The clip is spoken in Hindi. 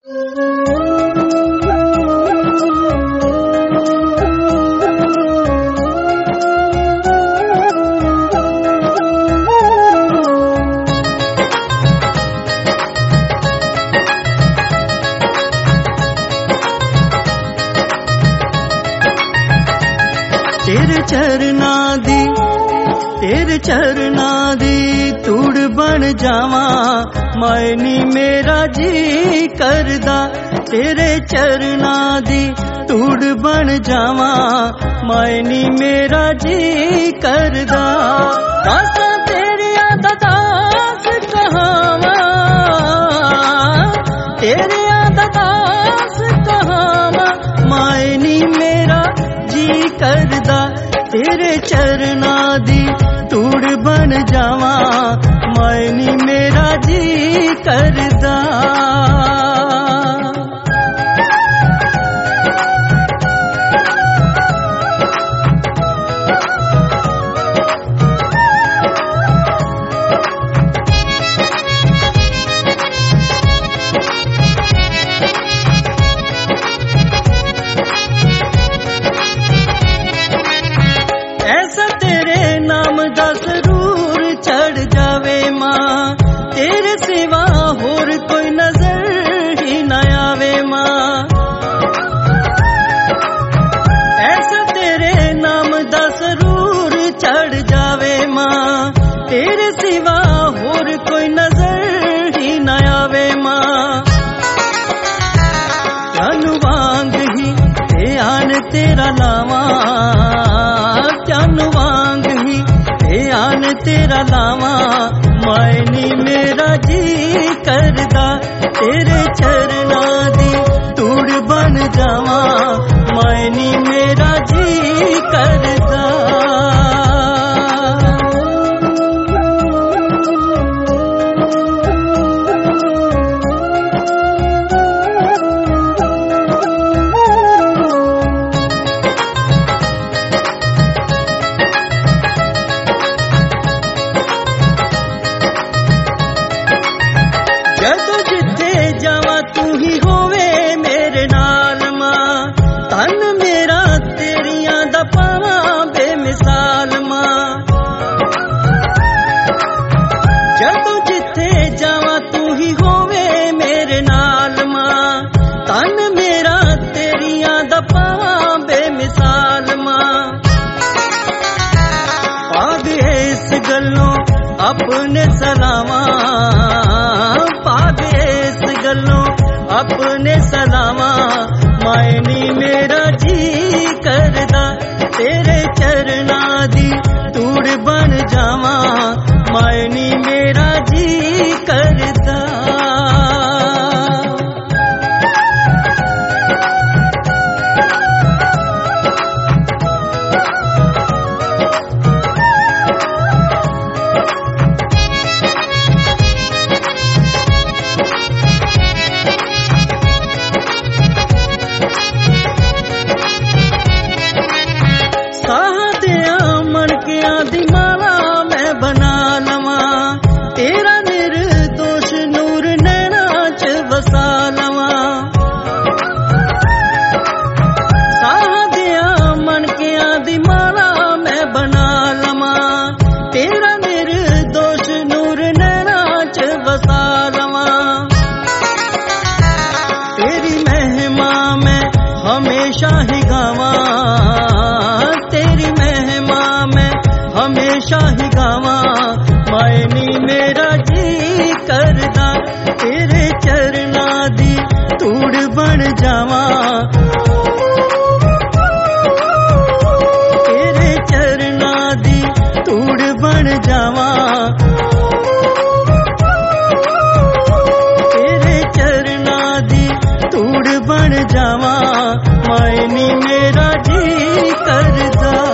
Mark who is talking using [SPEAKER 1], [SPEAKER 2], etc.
[SPEAKER 1] तेरे चरना दी तूड़ बन जावा मैनी मेरा जी करदा। तेरे चरना दी तूड़ बन जावा मैनी मेरा जी करदा। दासा तेरिया दास कहावा तेरिया दास कहावा मैनी मेरा जी करदा। तेरे चरना दी तूड़ बन जावा मैनी मेरा जी करदा। ऐसा तेरे नाम दा जरूर चढ़ जावे माँ, तेरे सिवा होर कोई नजर ही न आवे माँ। ऐसा तेरे नाम दा जरूर चढ़ जावे माँ, तेरे सिवा होर कोई नजर ही न आवे माँ। जान वांग ही ध्यान तेरा लावा, जान वांग ही ध्यान तेरा लावा मैनी मेरा जी करदा। तेरे चरना दी तूड़ बन जावा मैनी मेरा जी करदा। जदों जिथे जावा तू ही होवे मेरे नाल मां, तन मेरा तेरियां दा पावा बेमिसाल मां। जदों जिथे जावा तू ही होवे मेरे नाल मां, तन मेरा तेरियां दा पावा बेमिसाल मां। पाग इस गल्लों अपने सलावा, पाग इस गल्लों अपने सलावा मैनी मेरा जी करदा। तेरे चरना दी तूड़ बन जावा मैनी मेरा जी करदा। दी माला मैं बना लवा, तेरा निर्दोष नूर नैना च वसा लवा। साहदिया मनकिया दी माला मैं बना लवा, तेरा निर्दोष नूर नैना च वसा लवा। तेरी महिमा मैं हमेशा ही गावा, तेरी महिमा मैं हमेशा ही गावा मैनी मेरा जी करदा। तेरे चरना दी तूड़ बन जावा, तेरे चरना दी तूड़ बन जावा, तेरे चरना दी तूड़ बन जावा मैनी मेरा जी करदा।